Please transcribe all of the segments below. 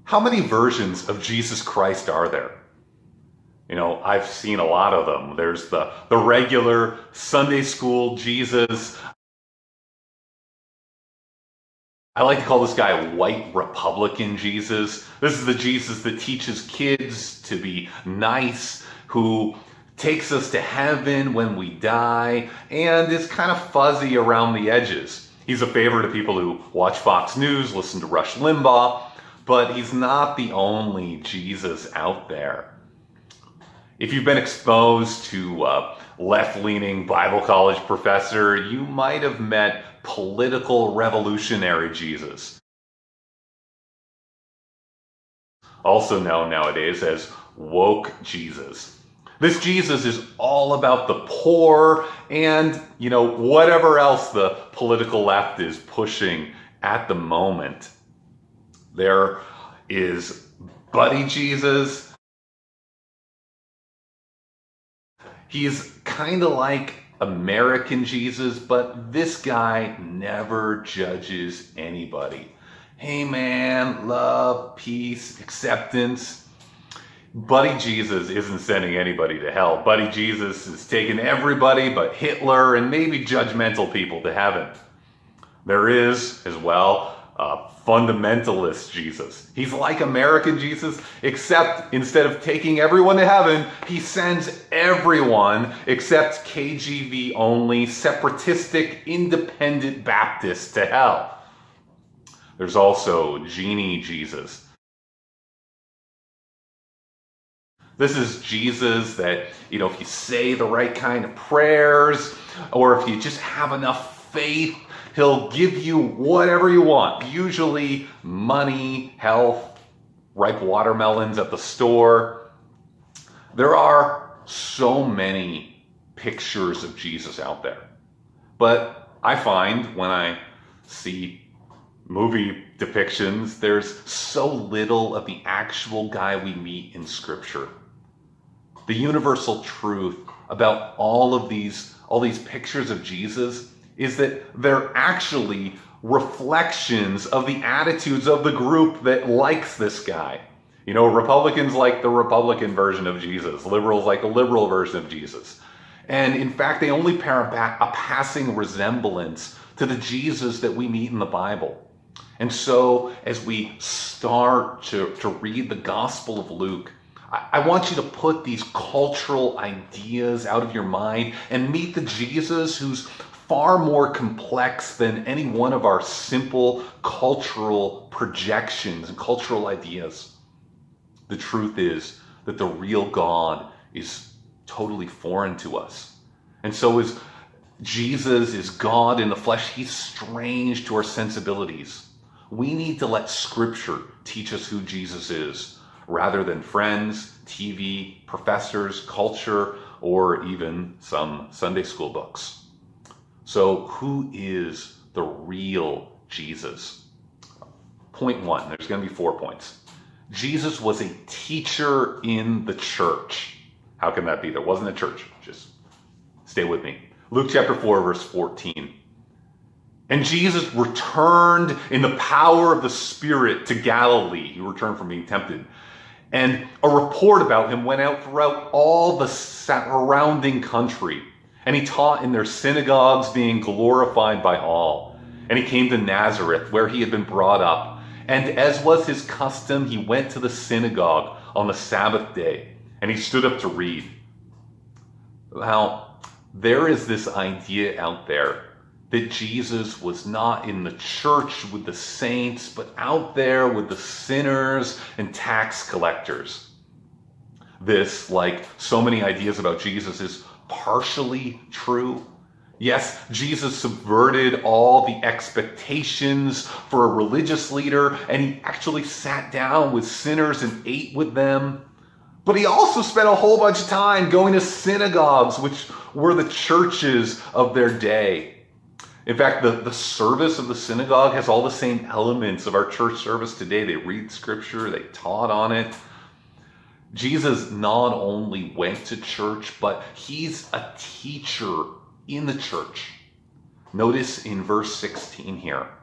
How many versions of Jesus Christ are there? You know, I've seen a lot of them. There's the regular Sunday school Jesus. I like to call this guy white Republican Jesus. This is the Jesus that teaches kids to be nice, who takes us to heaven when we die, and is kind of fuzzy around the edges. He's a favorite of people who watch Fox News, listen to Rush Limbaugh, but he's not the only Jesus out there. If you've been exposed to a left-leaning Bible college professor, you might have met political revolutionary Jesus, also known nowadays as woke Jesus. This Jesus is all about the poor and, whatever else the political left is pushing at the moment. There is Buddy Jesus. He's kind of like American Jesus, but this guy never judges anybody. Hey man, love, peace, acceptance. Buddy Jesus isn't sending anybody to hell. Buddy Jesus is taking everybody but Hitler and maybe judgmental people to heaven. There is, as well, a fundamentalist Jesus. He's like American Jesus, except instead of taking everyone to heaven, he sends everyone except KGB only, separatistic, independent Baptists to hell. There's also Genie Jesus. This is Jesus that, if you say the right kind of prayers, or if you just have enough faith, he'll give you whatever you want. Usually money, health, ripe watermelons at the store. There are so many pictures of Jesus out there. But I find when I see movie depictions, there's so little of the actual guy we meet in Scripture. The universal truth about all these pictures of Jesus is that they're actually reflections of the attitudes of the group that likes this guy. Republicans like the Republican version of Jesus. Liberals like the liberal version of Jesus. And in fact, they only bear a passing resemblance to the Jesus that we meet in the Bible. And so, as we start to read the Gospel of Luke, I want you to put these cultural ideas out of your mind and meet the Jesus who's far more complex than any one of our simple cultural projections and cultural ideas. The truth is that the real God is totally foreign to us. And so is Jesus is God in the flesh. He's strange to our sensibilities. We need to let Scripture teach us who Jesus is, rather than friends, TV, professors, culture, or even some Sunday school books. So who is the real Jesus? Point one, there's going to be 4 points. Jesus was a teacher in the church. How can that be? There wasn't a church. Just stay with me. Luke chapter 4, verse 14. And Jesus returned in the power of the Spirit to Galilee. He returned from being tempted. And a report about him went out throughout all the surrounding country. And he taught in their synagogues, being glorified by all. And he came to Nazareth, where he had been brought up. And as was his custom, he went to the synagogue on the Sabbath day. And he stood up to read. Now, there is this idea out there that Jesus was not in the church with the saints, but out there with the sinners and tax collectors. This, like so many ideas about Jesus, is partially true. Yes, Jesus subverted all the expectations for a religious leader, and he actually sat down with sinners and ate with them. But he also spent a whole bunch of time going to synagogues, which were the churches of their day. In fact, the service of the synagogue has all the same elements of our church service today. They read Scripture, they taught on it. Jesus not only went to church, but he's a teacher in the church. Notice in verse 16 here,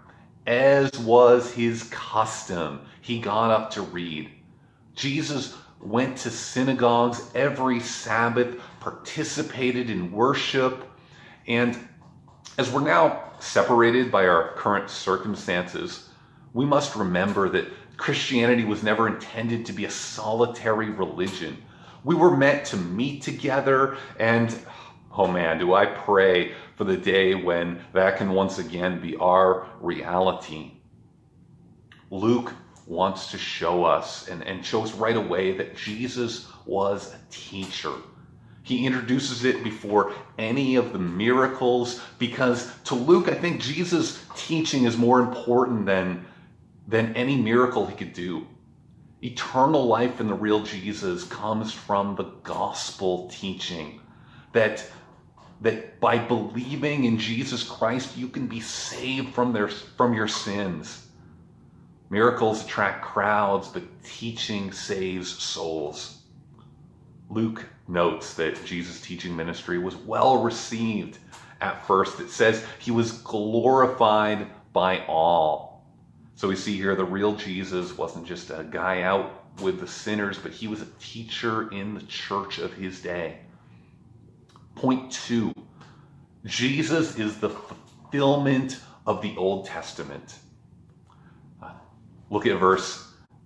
As was his custom, he got up to read. Jesus went to synagogues every Sabbath, participated in worship, and as we're now separated by our current circumstances, we must remember that Christianity was never intended to be a solitary religion. We were meant to meet together, and oh man, do I pray for the day when that can once again be our reality. Luke wants to show us and shows right away that Jesus was a teacher. He introduces it before any of the miracles because to Luke, I think Jesus' teaching is more important than any miracle he could do. Eternal life in the real Jesus comes from the gospel teaching that by believing in Jesus Christ, you can be saved from your sins. Miracles attract crowds, but teaching saves souls. Luke notes that Jesus' teaching ministry was well received at first. It says he was glorified by all. So we see here the real Jesus wasn't just a guy out with the sinners, but he was a teacher in the church of his day. Point 2, Jesus is the fulfillment of the Old Testament. Look at verse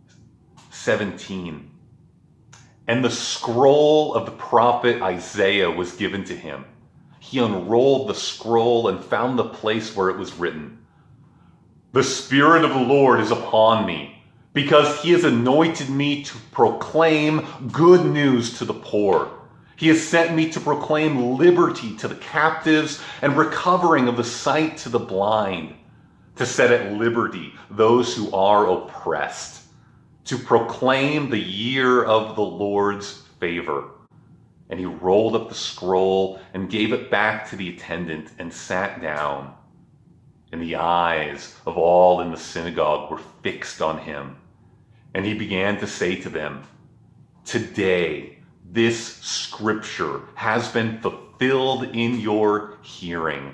17. And the scroll of the prophet Isaiah was given to him. He unrolled the scroll and found the place where it was written, "The Spirit of the Lord is upon me, because he has anointed me to proclaim good news to the poor. He has sent me to proclaim liberty to the captives and recovering of the sight to the blind, to set at liberty those who are oppressed, to proclaim the year of the Lord's favor." And he rolled up the scroll and gave it back to the attendant and sat down. And the eyes of all in the synagogue were fixed on him. And he began to say to them, "Today this scripture has been fulfilled in your hearing."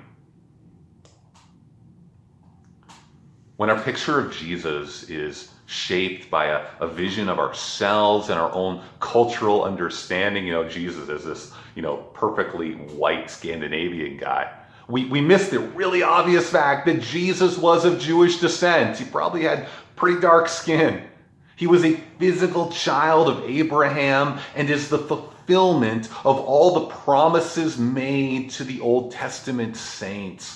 When our picture of Jesus is shaped by a vision of ourselves and our own cultural understanding, Jesus as this, perfectly white Scandinavian guy, we miss the really obvious fact that Jesus was of Jewish descent. He probably had pretty dark skin. He was a physical child of Abraham and is the fulfillment of all the promises made to the Old Testament saints.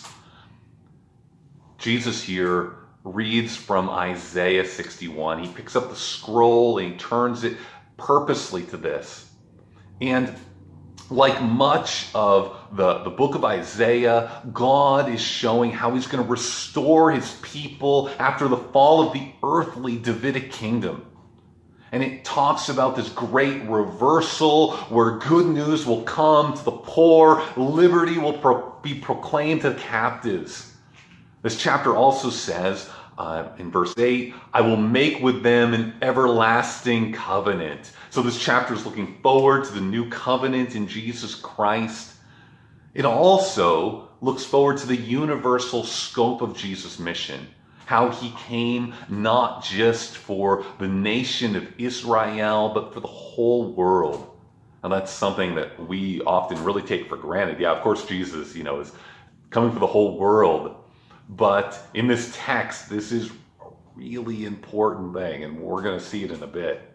Jesus here reads from Isaiah 61. He picks up the scroll and he turns it purposely to this. And like much of the book of Isaiah, God is showing how he's going to restore his people after the fall of the earthly Davidic kingdom. And it talks about this great reversal where good news will come to the poor, liberty will be proclaimed to the captives. This chapter also says, in verse 8, "I will make with them an everlasting covenant." So this chapter is looking forward to the new covenant in Jesus Christ. It also looks forward to the universal scope of Jesus' mission, how he came not just for the nation of Israel, but for the whole world. And that's something that we often really take for granted. Yeah, of course, Jesus, is coming for the whole world. But in this text, this is a really important thing, and we're going to see it in a bit.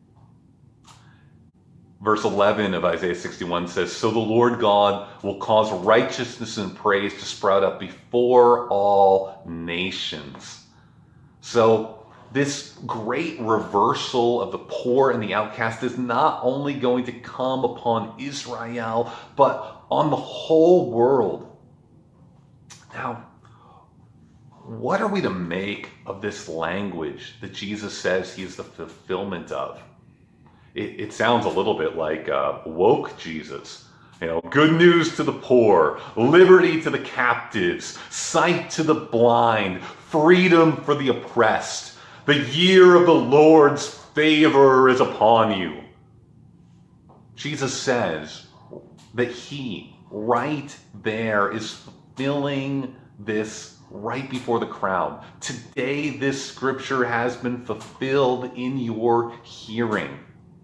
Verse 11 of Isaiah 61 says, "So the Lord God will cause righteousness and praise to sprout up before all nations." So this great reversal of the poor and the outcast is not only going to come upon Israel, but on the whole world. Now, what are we to make of this language that Jesus says he is the fulfillment of? It sounds a little bit like woke Jesus. Good news to the poor, liberty to the captives, sight to the blind, freedom for the oppressed. The year of the Lord's favor is upon you. Jesus says that he, right there, is fulfilling this right before the crowd. Today, this scripture has been fulfilled in your hearing.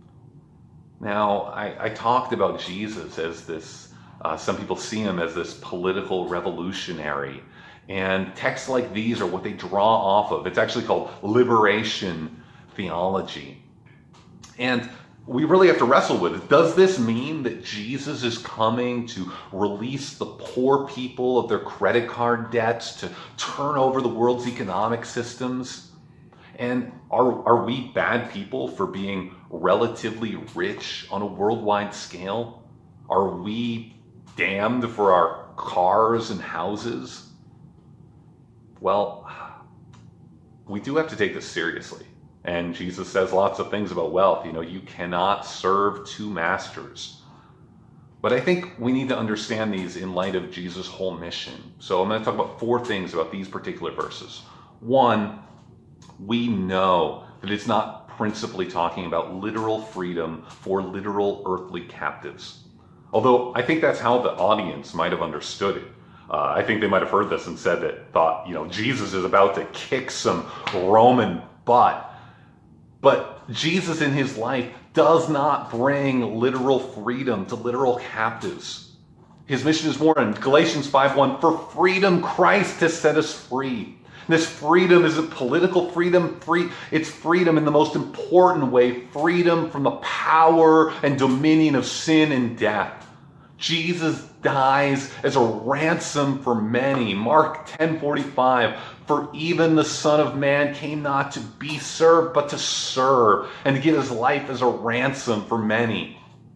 Now, I talked about Jesus as this, some people see him as this political revolutionary. And texts like these are what they draw off of. It's actually called liberation theology. And we really have to wrestle with it. Does this mean that Jesus is coming to release the poor people of their credit card debts, to turn over the world's economic systems? And are we bad people for being relatively rich on a worldwide scale? Are we damned for our cars and houses? Well, we do have to take this seriously. And Jesus says lots of things about wealth. You cannot serve two masters. But I think we need to understand these in light of Jesus' whole mission. So I'm going to talk about 4 things about these particular verses. 1, we know that it's not principally talking about literal freedom for literal earthly captives. Although I think that's how the audience might have understood it. I think they might have heard this and thought, Jesus is about to kick some Roman butt. But Jesus in his life does not bring literal freedom to literal captives. His mission is more in Galatians 5:1, for freedom Christ has set us free. And this freedom isn't political freedom. It's freedom in the most important way, freedom from the power and dominion of sin and death. Jesus dies as a ransom for many. Mark 10:45, for even the Son of Man came not to be served, but to serve, and to give his life as a ransom for many.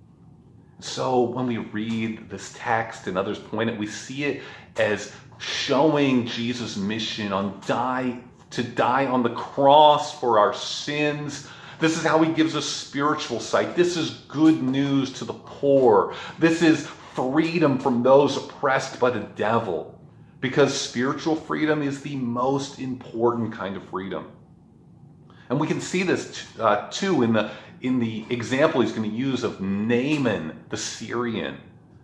So when we read this text and others point it, we see it as showing Jesus' mission to die on the cross for our sins. This is how he gives us spiritual sight. This is good news to the poor. This is freedom from those oppressed by the devil. Because spiritual freedom is the most important kind of freedom. And we can see this too in the example he's going to use of Naaman the Syrian.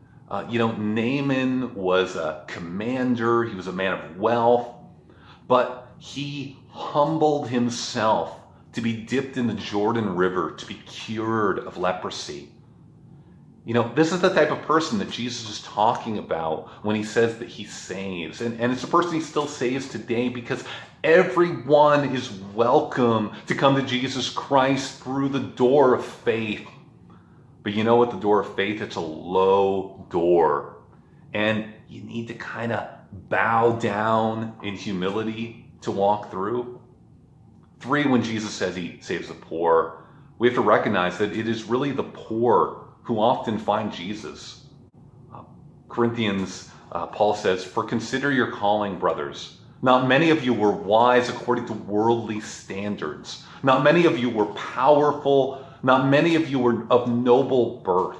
Naaman was a commander. He was a man of wealth. But he humbled himself to be dipped in the Jordan River, to be cured of leprosy. This is the type of person that Jesus is talking about when he says that he saves. And it's a person he still saves today, because everyone is welcome to come to Jesus Christ through the door of faith. But at the door of faith, it's a low door. And you need to kind of bow down in humility to walk through. 3, when Jesus says he saves the poor, we have to recognize that it is really the poor who often find Jesus. Corinthians, Paul says, for consider your calling, brothers. Not many of you were wise according to worldly standards. Not many of you were powerful. Not many of you were of noble birth.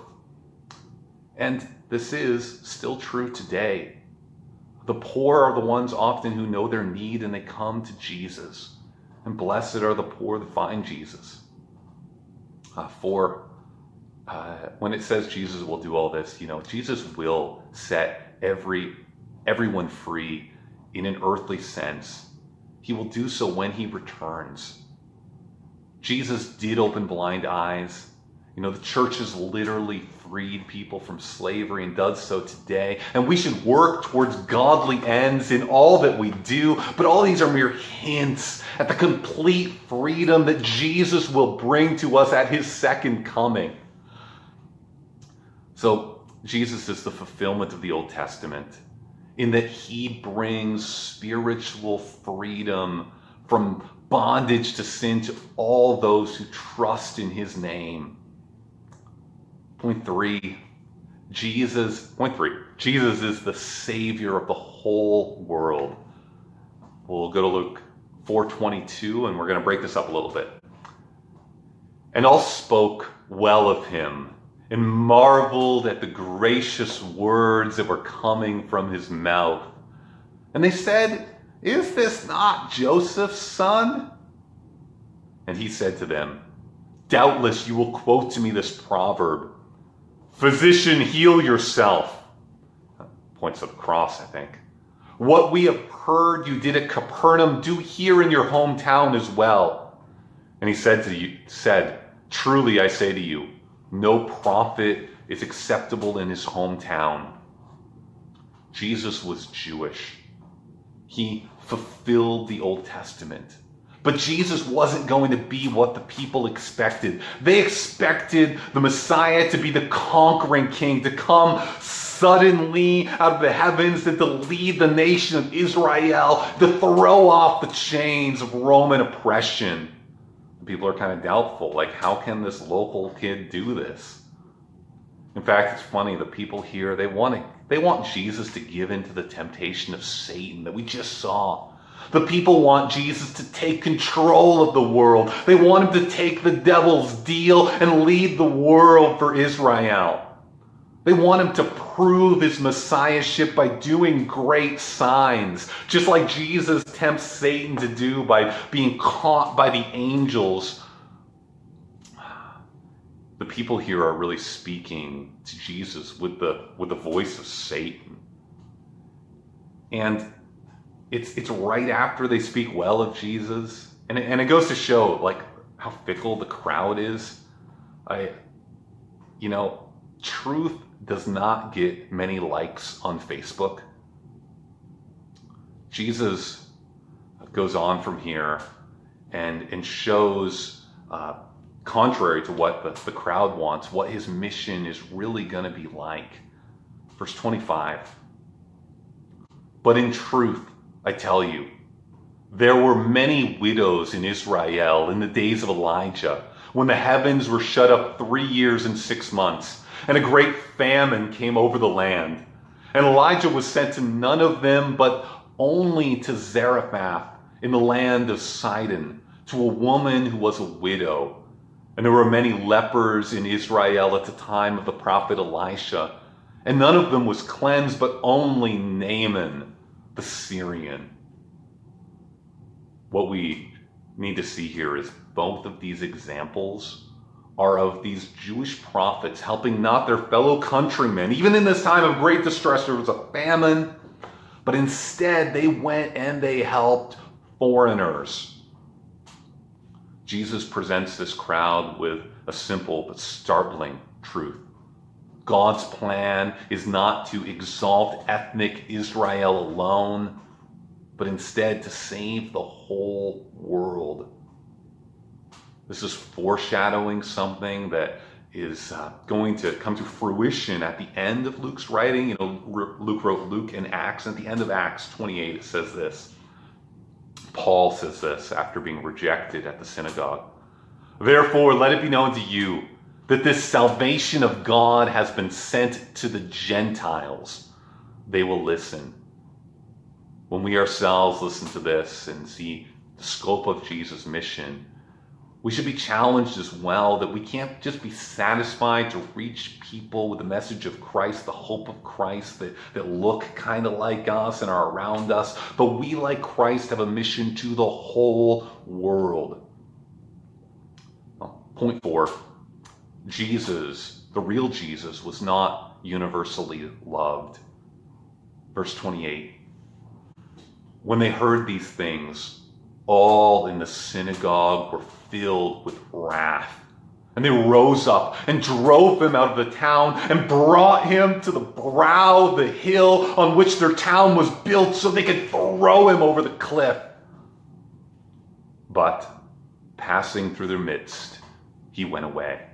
And this is still true today. The poor are the ones often who know their need and they come to Jesus. And blessed are the poor that find Jesus. 4, when it says Jesus will do all this, Jesus will set everyone free in an earthly sense. He will do so when he returns. Jesus did open blind eyes. The church has literally freed people from slavery and does so today. And we should work towards godly ends in all that we do. But all these are mere hints at the complete freedom that Jesus will bring to us at his second coming. So Jesus is the fulfillment of the Old Testament in that he brings spiritual freedom from bondage to sin to all those who trust in his name. Point 3, Jesus is the Savior of the whole world. We'll go to Luke 4:22, and we're going to break this up a little bit. And all spoke well of him, and marveled at the gracious words that were coming from his mouth. And they said, is this not Joseph's son? And he said to them, doubtless you will quote to me this proverb, physician, heal yourself. Points to the cross, I think. What we have heard you did at Capernaum, do here in your hometown as well. And he said, truly I say to you, no prophet is acceptable in his hometown. Jesus was Jewish. He fulfilled the Old Testament. But Jesus wasn't going to be what the people expected. They expected the Messiah to be the conquering king, to come suddenly out of the heavens, and to lead the nation of Israel, to throw off the chains of Roman oppression. People are kind of doubtful, like, how can this local kid do this? In fact, it's funny, the people here, they want Jesus to give in to the temptation of Satan that we just saw. The people want Jesus to take control of the world. They want him to take the devil's deal and lead the world for Israel. They want him to prove his messiahship by doing great signs, just like Jesus tempts Satan to do by being caught by the angels. The people here are really speaking to Jesus with the voice of Satan. And it's right after they speak well of Jesus. And it goes to show like how fickle the crowd is. Truth does not get many likes on Facebook. Jesus goes on from here and shows, contrary to what the crowd wants, what his mission is really going to be like. Verse 25. But in truth, I tell you, there were many widows in Israel in the days of Elijah, when the heavens were shut up 3 years and 6 months, and a great famine came over the land. And Elijah was sent to none of them, but only to Zarephath in the land of Sidon, to a woman who was a widow. And there were many lepers in Israel at the time of the prophet Elisha, and none of them was cleansed, but only Naaman the Syrian. What we need to see here is both of these examples are of these Jewish prophets helping not their fellow countrymen, even in this time of great distress. There was a famine, but instead they went and they helped foreigners. Jesus presents this crowd with a simple but startling truth. God's plan is not to exalt ethnic Israel alone, but instead to save the whole world. This is foreshadowing something that is going to come to fruition at the end of Luke's writing. Luke wrote Luke and Acts. At the end of Acts 28, it says this. Paul says this after being rejected at the synagogue. Therefore, let it be known to you that this salvation of God has been sent to the Gentiles. They will listen. When we ourselves listen to this and see the scope of Jesus' mission, we should be challenged as well that we can't just be satisfied to reach people with the message of Christ, the hope of Christ that look kind of like us and are around us, but we, like Christ, have a mission to the whole world. Point 4, Jesus, the real Jesus, was not universally loved. Verse 28, when they heard these things, all in the synagogue were filled with wrath. And they rose up and drove him out of the town and brought him to the brow of the hill on which their town was built so they could throw him over the cliff. But passing through their midst, he went away.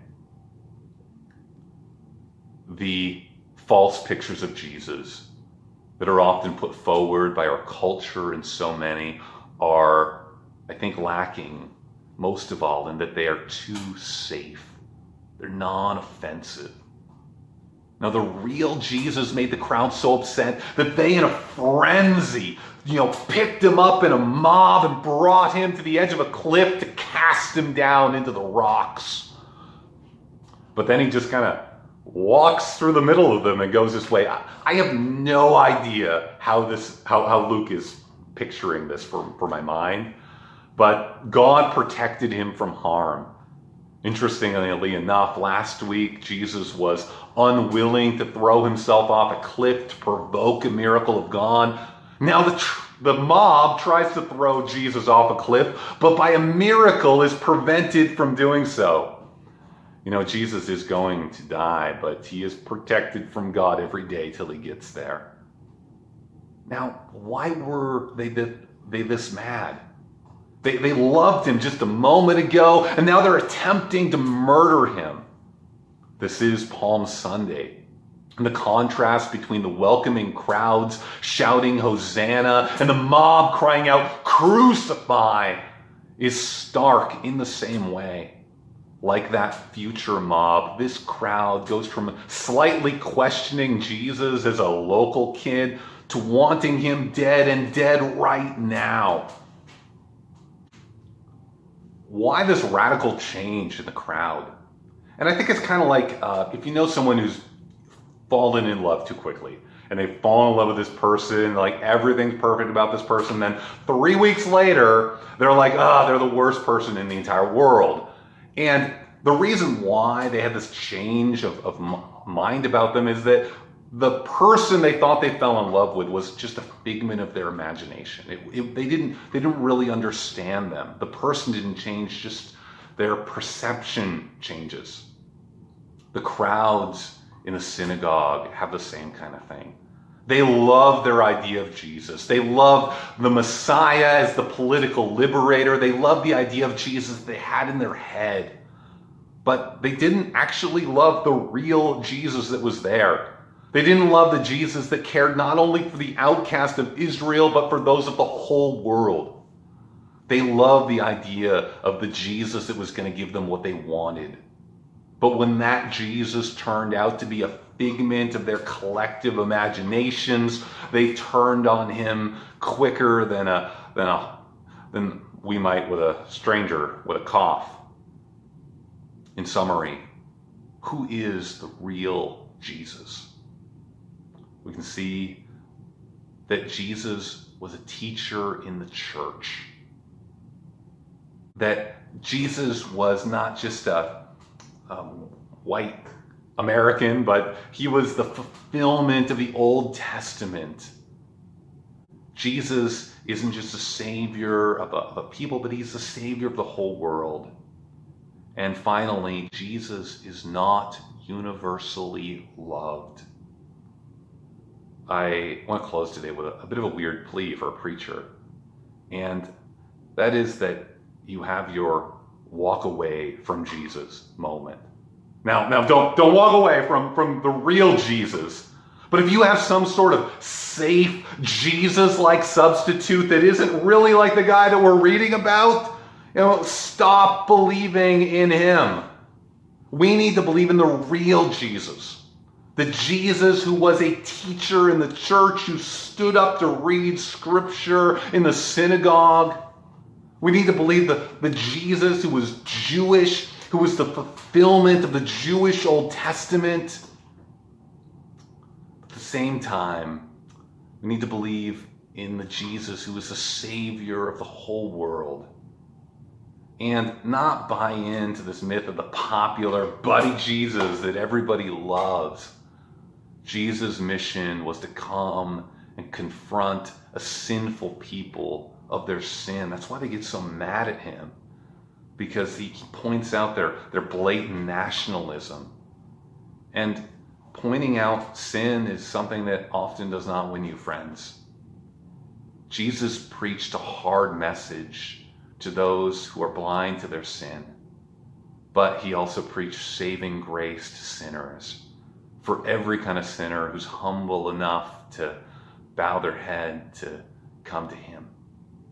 The false pictures of Jesus that are often put forward by our culture and so many are, I think, lacking most of all in that they are too safe. They're non-offensive. Now, the real Jesus made the crowd so upset that they, in a frenzy, picked him up in a mob and brought him to the edge of a cliff to cast him down into the rocks. But then he just kind of walks through the middle of them and goes this way. I have no idea how Luke is picturing this for my mind, but God protected him from harm. Interestingly enough, last week Jesus was unwilling to throw himself off a cliff to provoke a miracle of God. Now the mob tries to throw Jesus off a cliff, but by a miracle is prevented from doing so. Jesus is going to die, but he is protected from God every day till he gets there. Now, why were they this mad? They loved him just a moment ago, and now they're attempting to murder him. This is Palm Sunday. And the contrast between the welcoming crowds shouting Hosanna and the mob crying out, "Crucify," is stark in the same way. Like that future mob, this crowd goes from slightly questioning Jesus as a local kid to wanting him dead, and dead right now. Why this radical change in the crowd? And I think it's kind of like if you know someone who's fallen in love too quickly, and they fall in love with this person, like everything's perfect about this person, then 3 weeks later, they're like, they're the worst person in the entire world. And the reason why they had this change of mind about them is that the person they thought they fell in love with was just a figment of their imagination. They didn't really understand them. The person didn't change, just their perception changes. The crowds in a synagogue have the same kind of thing. They love their idea of Jesus. They love the Messiah as the political liberator. They love the idea of Jesus they had in their head. But they didn't actually love the real Jesus that was there. They didn't love the Jesus that cared not only for the outcast of Israel, but for those of the whole world. They loved the idea of the Jesus that was going to give them what they wanted. But when that Jesus turned out to be a figment of their collective imaginations, they turned on him quicker than we might with a stranger with a cough. In summary, who is the real Jesus? We can see that Jesus was a teacher in the church. That Jesus was not just a white American, but he was the fulfillment of the Old Testament. Jesus isn't just a savior of a people, but he's the savior of the whole world. And finally, Jesus is not universally loved. I want to close today with a bit of a weird plea for a preacher. And that is that you have your walk away from Jesus moment. Now don't walk away from the real Jesus. But if you have some sort of safe Jesus-like substitute that isn't really like the guy that we're reading about, stop believing in him. We need to believe in the real Jesus. The Jesus who was a teacher in the church, who stood up to read scripture in the synagogue. We need to believe the Jesus who was Jewish, who was the fulfillment of the Jewish Old Testament. At the same time, we need to believe in the Jesus who is the Savior of the whole world. And not buy into this myth of the popular buddy Jesus that everybody loves. Jesus' mission was to come and confront a sinful people of their sin. That's why they get so mad at him, because he points out their blatant nationalism. And pointing out sin is something that often does not win you friends. Jesus preached a hard message to those who are blind to their sin, but he also preached saving grace to sinners, for every kind of sinner who's humble enough to bow their head to come to him.